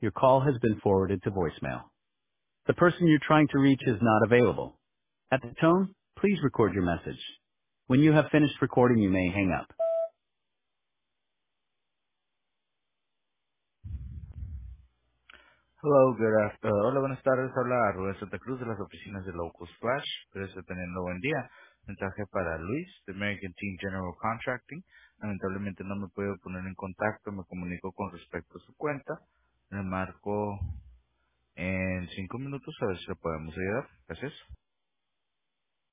Your call has been forwarded to voicemail. The person you're trying to reach is not available. At the tone, please record your message. When you have finished recording, you may hang up. Hello, hola, buenas tardes. Habla Rubén Santa Cruz de las oficinas de Locust Flash. Espero esté teniendo buen día. Mensaje para Luis, de American Team General Contracting. Lamentablemente no me puedo poner en contacto. Me comunico con respecto a su cuenta. Le marco en 5 minutos a ver si le podemos ayudar. Gracias.